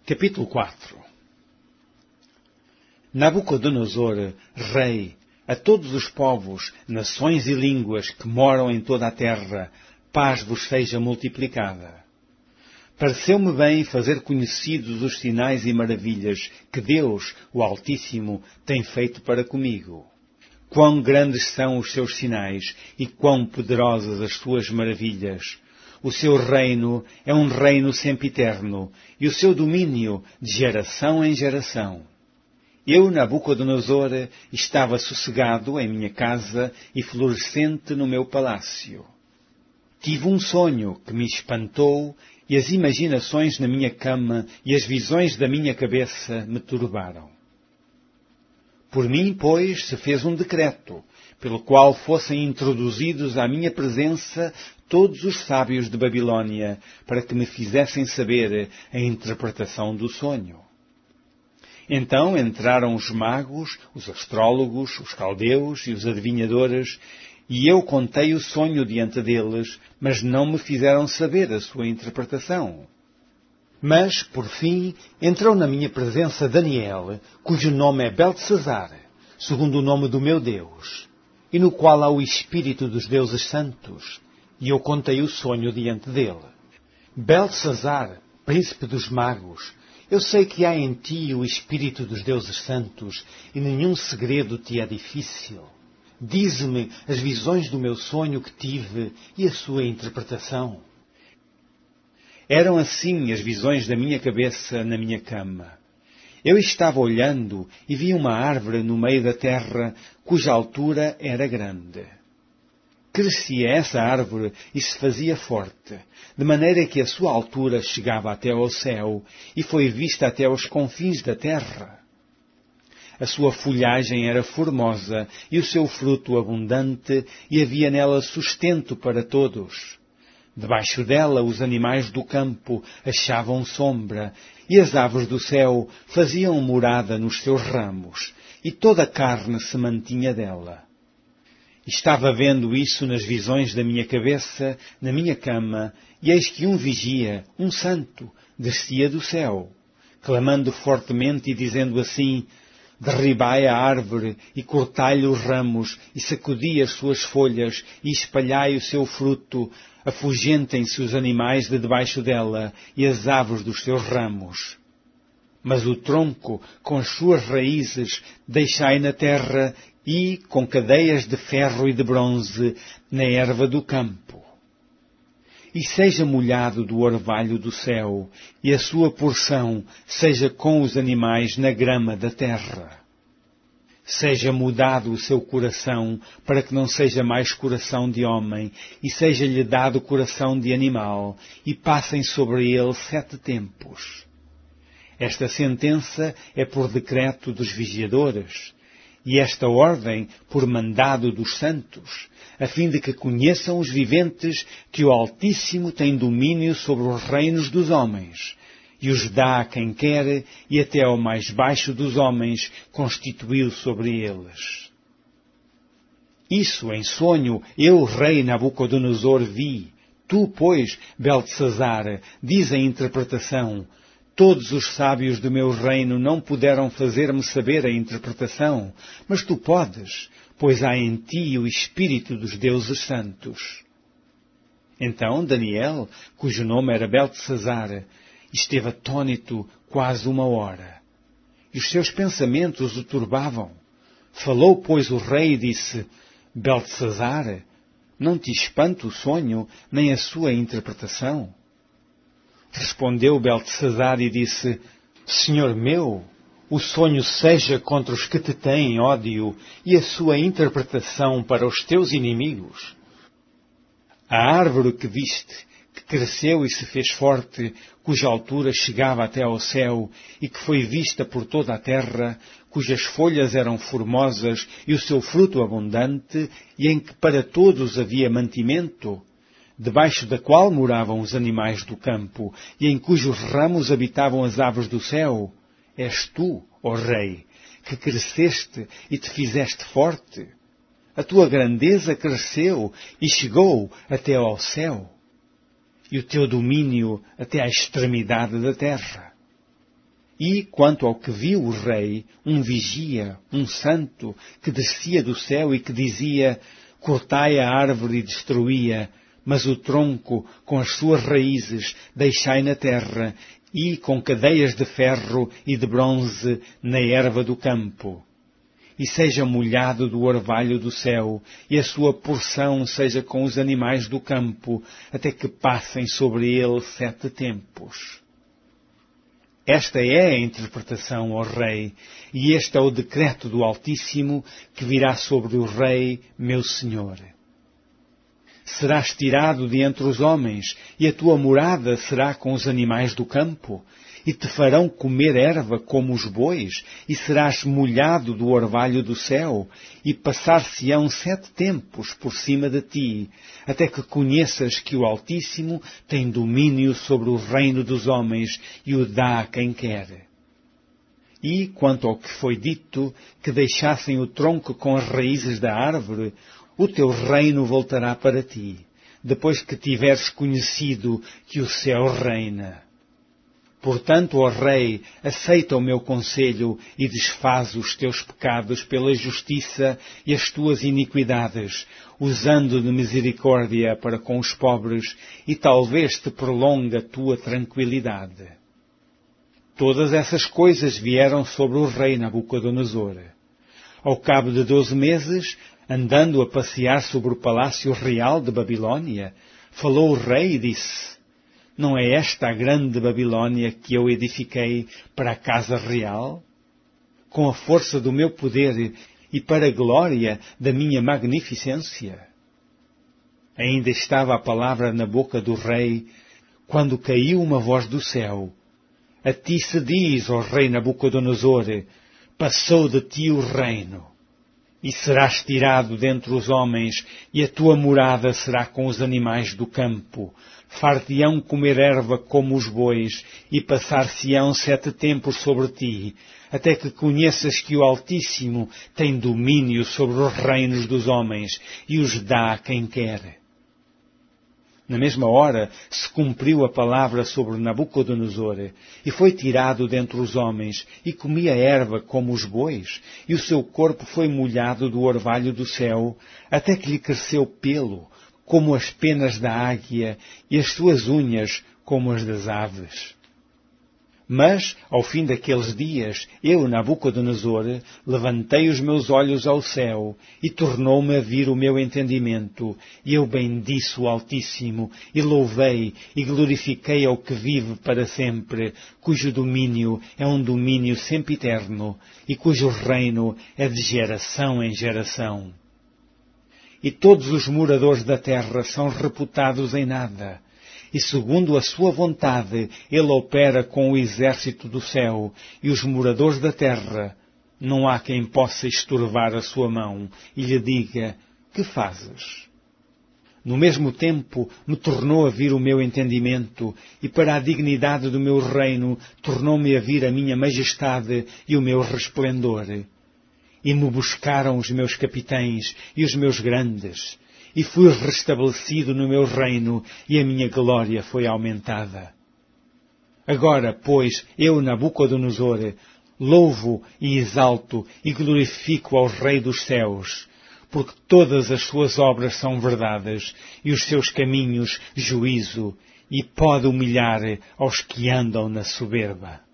Capítulo 4. Nabucodonosor, rei, a todos os povos, nações e línguas que moram em toda a terra, paz vos seja multiplicada. Pareceu-me bem fazer conhecidos os sinais e maravilhas que Deus, o Altíssimo, tem feito para comigo. Quão grandes são os seus sinais e quão poderosas as suas maravilhas! O seu reino é um reino sempiterno e o seu domínio de geração em geração. Eu, Nabucodonosor, estava sossegado em minha casa e florescente no meu palácio. Tive um sonho que me espantou e as imaginações na minha cama e as visões da minha cabeça me turbaram. Por mim, pois, se fez um decreto, pelo qual fossem introduzidos à minha presença todos os sábios de Babilônia, para que me fizessem saber a interpretação do sonho. Então entraram os magos, os astrólogos, os caldeus e os adivinhadores, e eu contei o sonho diante deles, mas não me fizeram saber a sua interpretação. Mas, por fim, entrou na minha presença Daniel, cujo nome é Beltesazar, segundo o nome do meu Deus, e no qual há o espírito dos deuses santos, e eu contei o sonho diante dele. Beltesazar, príncipe dos magos, eu sei que há em ti o espírito dos deuses santos, e nenhum segredo te é difícil. Dize-me as visões do meu sonho que tive e a sua interpretação. Eram assim as visões da minha cabeça na minha cama. Eu estava olhando e vi uma árvore no meio da terra, cuja altura era grande. Crescia essa árvore e se fazia forte, de maneira que a sua altura chegava até ao céu e foi vista até aos confins da terra. A sua folhagem era formosa e o seu fruto abundante, e havia nela sustento para todos. Debaixo dela os animais do campo achavam sombra, e as aves do céu faziam morada nos seus ramos, e toda a carne se mantinha dela. Estava vendo isso nas visões da minha cabeça, na minha cama, e eis que um vigia, um santo, descia do céu, clamando fortemente e dizendo assim: derribai a árvore e cortai-lhe os ramos, e sacudi as suas folhas, e espalhai o seu fruto, afugentem-se os animais de debaixo dela, e as aves dos seus ramos. Mas o tronco, com as suas raízes, deixai na terra, e, com cadeias de ferro e de bronze, na erva do campo. E seja molhado do orvalho do céu, e a sua porção seja com os animais na grama da terra. Seja mudado o seu coração, para que não seja mais coração de homem, e seja-lhe dado coração de animal, e passem sobre ele 7 tempos. Esta sentença é por decreto dos vigiadores, e esta ordem por mandado dos santos, a fim de que conheçam os viventes que o Altíssimo tem domínio sobre os reinos dos homens, e os dá a quem quer, e até ao mais baixo dos homens constituiu sobre eles. Isso em sonho eu, rei Nabucodonosor, vi. Tu, pois, Beltesazar, diz a interpretação. Todos os sábios do meu reino não puderam fazer-me saber a interpretação, mas tu podes, pois há em ti o espírito dos deuses santos. Então Daniel, cujo nome era Beltesazar, esteve atônito quase 1 hora, e os seus pensamentos o turbavam. Falou, pois, o rei e disse: Beltesazar, não te espanta o sonho, nem a sua interpretação? Respondeu Beltesazar e disse: Senhor meu, o sonho seja contra os que te têm ódio, e a sua interpretação para os teus inimigos. A árvore que viste, que cresceu e se fez forte, cuja altura chegava até ao céu, e que foi vista por toda a terra, cujas folhas eram formosas e o seu fruto abundante, e em que para todos havia mantimento, debaixo da qual moravam os animais do campo, e em cujos ramos habitavam as aves do céu, és tu, ó Rei, que cresceste e te fizeste forte. A tua grandeza cresceu e chegou até ao céu, e o teu domínio até à extremidade da terra. E, quanto ao que viu o rei, um vigia, um santo, que descia do céu e que dizia: cortai a árvore e destruí-a, mas o tronco, com as suas raízes, deixai na terra, e com cadeias de ferro e de bronze na erva do campo. E seja molhado do orvalho do céu, e a sua porção seja com os animais do campo, até que passem sobre ele 7 tempos. Esta é a interpretação, ó Rei, e este é o decreto do Altíssimo que virá sobre o Rei, meu Senhor. Serás tirado de entre os homens, e a tua morada será com os animais do campo, e te farão comer erva como os bois, e serás molhado do orvalho do céu, e passar-se-ão 7 tempos por cima de ti, até que conheças que o Altíssimo tem domínio sobre o reino dos homens e o dá a quem quer. E, quanto ao que foi dito, que deixassem o tronco com as raízes da árvore, o teu reino voltará para ti, depois que tiveres conhecido que o céu reina. Portanto, ó Rei, aceita o meu conselho e desfaz os teus pecados pela justiça e as tuas iniquidades, usando de misericórdia para com os pobres, e talvez te prolongue a tua tranquilidade. Todas essas coisas vieram sobre o rei Nabucodonosor. Ao cabo de 12 meses, andando a passear sobre o palácio real de Babilônia, falou o rei e disse: não é esta a grande Babilônia que eu edifiquei para a casa real? Com a força do meu poder e para a glória da minha magnificência? Ainda estava a palavra na boca do rei, quando caiu uma voz do céu: a ti se diz, ó rei Nabucodonosor, passou de ti o reino. E serás tirado dentre os homens, e a tua morada será com os animais do campo. Far-te-ão comer erva como os bois, e passar-se-ão 7 tempos sobre ti, até que conheças que o Altíssimo tem domínio sobre os reinos dos homens, e os dá a quem quer. Na mesma hora se cumpriu a palavra sobre Nabucodonosor, e foi tirado dentre os homens, e comia erva como os bois, e o seu corpo foi molhado do orvalho do céu, até que lhe cresceu pelo, como as penas da águia, e as suas unhas como as das aves. Mas, ao fim daqueles dias, eu, Nabucodonosor, levantei os meus olhos ao céu, e tornou-me a vir o meu entendimento, e eu bendiço o Altíssimo, e louvei, e glorifiquei ao que vive para sempre, cujo domínio é um domínio sempiterno, e cujo reino é de geração em geração. E todos os moradores da terra são reputados em nada, e segundo a sua vontade ele opera com o exército do céu, e os moradores da terra, não há quem possa estorvar a sua mão e lhe diga: que fazes? No mesmo tempo me tornou a vir o meu entendimento, e para a dignidade do meu reino tornou-me a vir a minha majestade e o meu resplendor. E me buscaram os meus capitães e os meus grandes, e fui restabelecido no meu reino, e a minha glória foi aumentada. Agora, pois, eu, Nabucodonosor, louvo e exalto e glorifico ao Rei dos céus, porque todas as suas obras são verdades, e os seus caminhos juízo, e pode humilhar aos que andam na soberba.